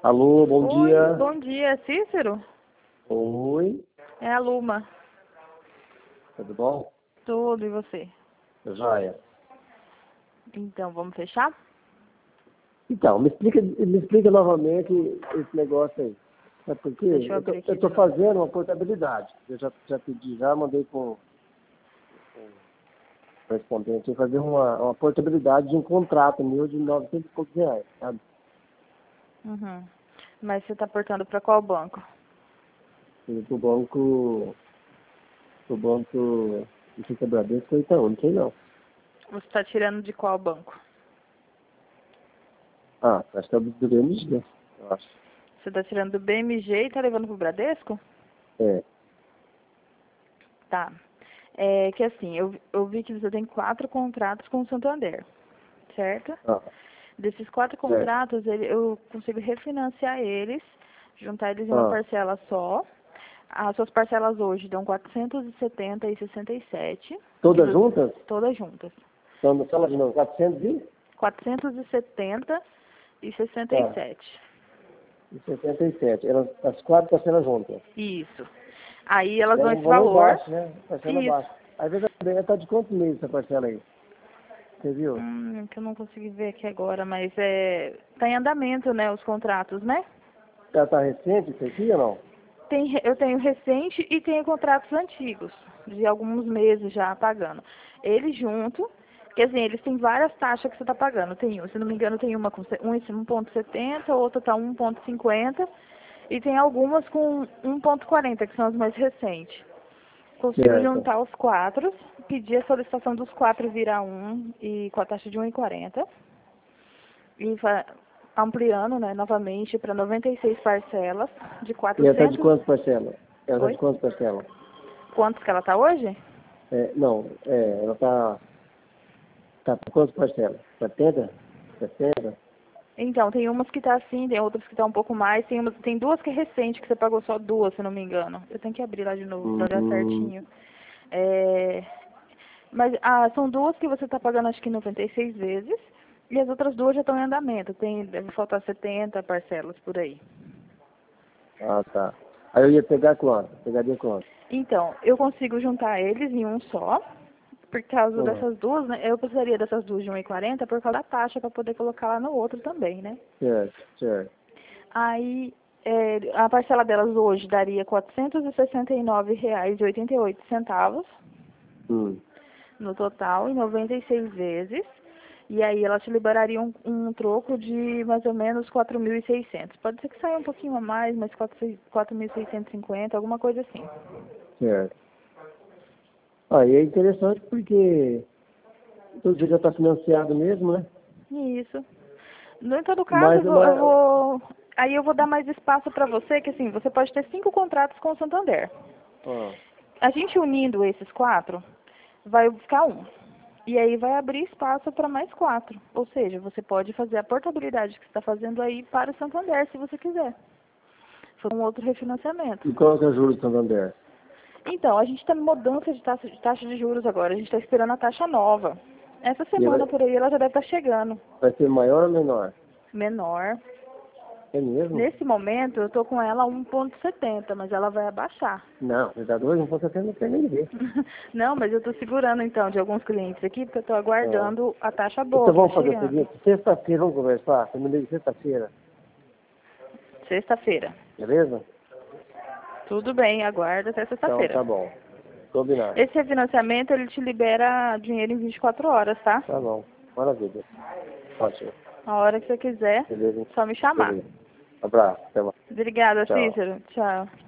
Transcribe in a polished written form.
Alô, bom Oi, dia. bom dia, Cícero? Oi, É a Luma. tudo bom? Tudo, e você? Joia. Então, vamos fechar? Então, me explica novamente esse negócio aí. Sabe por quê? Deixa eu Eu abrir tô, aqui eu de tô novo. fazendo uma portabilidade. Eu já pedi, já mandei com o correspondente eu fazer uma portabilidade de um contrato meu de 900 e poucos reais, sabe? Uhum. Mas você está portando para qual banco? E pro banco, não sei se é Bradesco ou Itaú, não sei não. Você está tirando de qual banco? Ah, acho que é do BMG, eu acho. Você está tirando do BMG e está levando para o Bradesco? É. Tá. É que assim, eu vi que você tem 4 contratos com o Santander, certo? Ah, Desses 4 certo. contratos, eu consigo refinanciar eles, juntar eles em uma Ah, parcela só. As suas parcelas hoje dão 470,67, que todas você, juntas? todas juntas. Então, fala de novo, 400 e? 470,67. Tá, e 77. Elas, as quatro parcelas juntas. Isso. Aí elas É dão um esse valor valor. baixo, né? Parcela Isso. baixa. Aí veja bem, está de quantos meses essa parcela aí? Você viu? Que eu não consegui ver aqui agora, mas tá em andamento, né, os contratos, né? Já está recente isso aqui ou não? Eu tenho recente e tenho contratos antigos, de alguns meses já pagando. Eles junto, quer dizer, eles têm várias taxas que você está pagando. Se não me engano, tem uma com 1,70, outra está 1,50 e tem algumas com 1,40, que são as mais recentes. Consigo Certo. juntar os 4, pedir a solicitação dos 4 virar 1 e com a taxa de 1,40 e ampliando, né, novamente para 96 parcelas de E ela está de 400. quantas parcelas? Ela está de Oi? quantas parcelas? Quantos que ela tá hoje? Não, ela tá por quantas parcelas? 70? 60? Então, tem umas que tá assim, tem outras que tá um pouco mais, tem duas que é recente, que você pagou só duas, se não me engano. Eu tenho que abrir lá de novo pra olhar Hum, certinho. É, mas são duas que você tá pagando acho que 96 vezes, e as outras duas já estão em andamento. Deve faltar 70 parcelas por aí. ah, tá. Aí eu ia pegar quanto? Pegaria quanto? Então, eu consigo juntar eles em um só, por causa Uhum. dessas duas, né? Eu precisaria dessas duas de 1,40 por causa da taxa para poder colocar lá no outro também, né? Certo, certo. Aí, a parcela delas hoje daria R$ 469,88 Hum. no total, em 96 vezes. E aí ela te liberaria um troco de mais ou menos 4.600. Pode ser que saia um pouquinho a mais, mas 4.650, alguma coisa assim. Certo. Aí é interessante porque tudo já está financiado mesmo, né? Isso. No em todo caso, Mas, aí eu vou dar mais espaço para você, que assim, você pode ter 5 contratos com o Santander. ó, A gente unindo esses 4, vai ficar um. E aí vai abrir espaço para mais 4. Ou seja, você pode fazer a portabilidade que você está fazendo aí para o Santander, se você quiser. Foi um outro refinanciamento. e qual que é o juro do Santander? Então, a gente está em mudança de taxa de juros agora. A gente está esperando a taxa nova. Essa E semana por aí ela já deve estar chegando. vai ser maior ou menor? Menor. É mesmo? Nesse momento eu estou com ela a 1,70, mas ela vai abaixar. Não, você está doido? Não pode ter, não quer nem ver. Não, mas eu estou segurando então de alguns clientes aqui, porque eu estou Ah. aguardando a taxa boa Então que está vamos fazer o chegando. seguinte, sexta-feira vamos conversar, você me liga sexta-feira, Sexta-feira. beleza? Tudo bem, aguarda até Então sexta-feira. tá bom, combinado. Esse refinanciamento, ele te libera dinheiro em 24 horas, tá? Tá bom, maravilha. Ótimo, A hora que você quiser, beleza? só me chamar. Beleza. Abraço, até mais. Obrigada, Tchau. Cícero. Tchau.